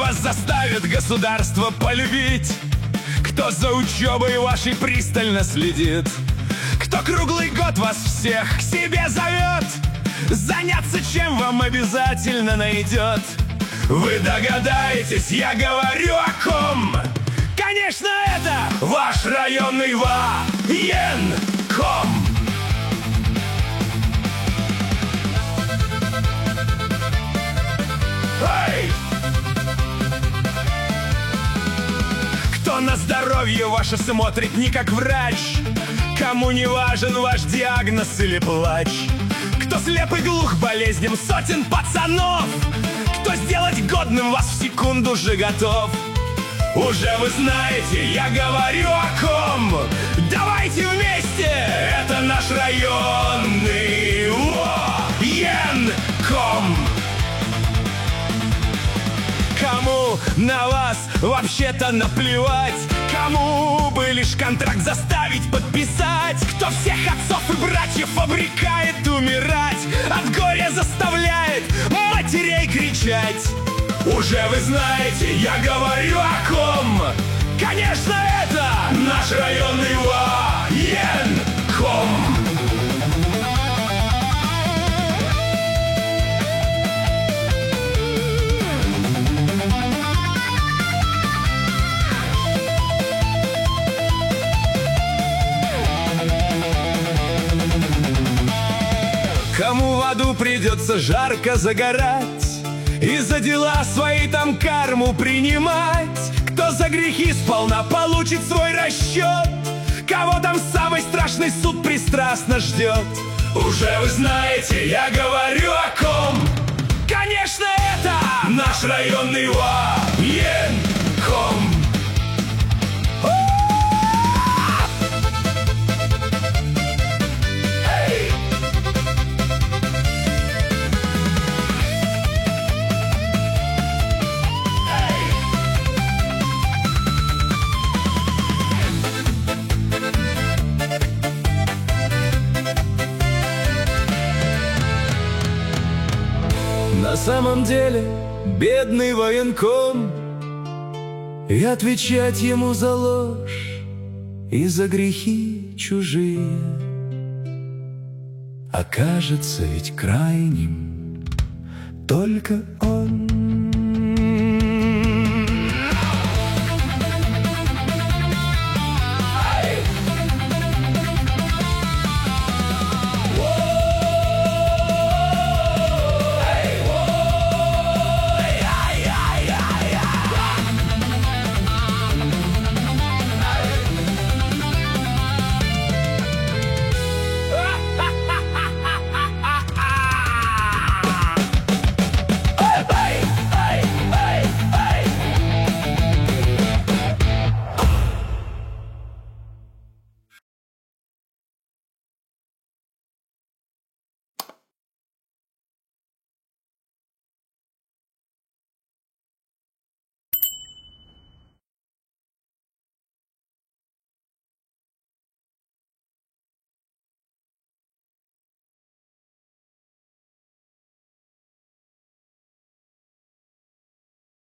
вас заставит государство полюбить? Кто за учебой вашей пристально следит? Кто круглый год вас всех к себе зовет? Заняться чем вам обязательно найдет? Вы догадаетесь, я говорю о ком? Конечно, это ваш районный военком. Эй! Кто на здоровье ваше смотрит не как врач? Кому не важен ваш диагноз или плач? Кто слеп и глух болезням сотен пацанов? Кто сделать годным вас в секунду же готов? Уже вы знаете, я говорю о ком. Давайте вместе, это наш районный военком. Кому на вас вообще-то наплевать? Кому бы лишь контракт заставить подписать? Кто всех отцов и братьев обрекает умирать? От горя заставляет матерей кричать? Уже вы знаете, я говорю о ком? Конечно, это наш районный военком. Кому в аду придется жарко загорать и за дела свои там карму принимать? Кто за грехи сполна получит свой расчет? Кого там самый страшный суд пристрастно ждет? Уже вы знаете, я говорю о ком? Конечно, это наш районный военком. На самом деле, бедный военком, и отвечать ему за ложь и за грехи чужие окажется ведь крайним только он.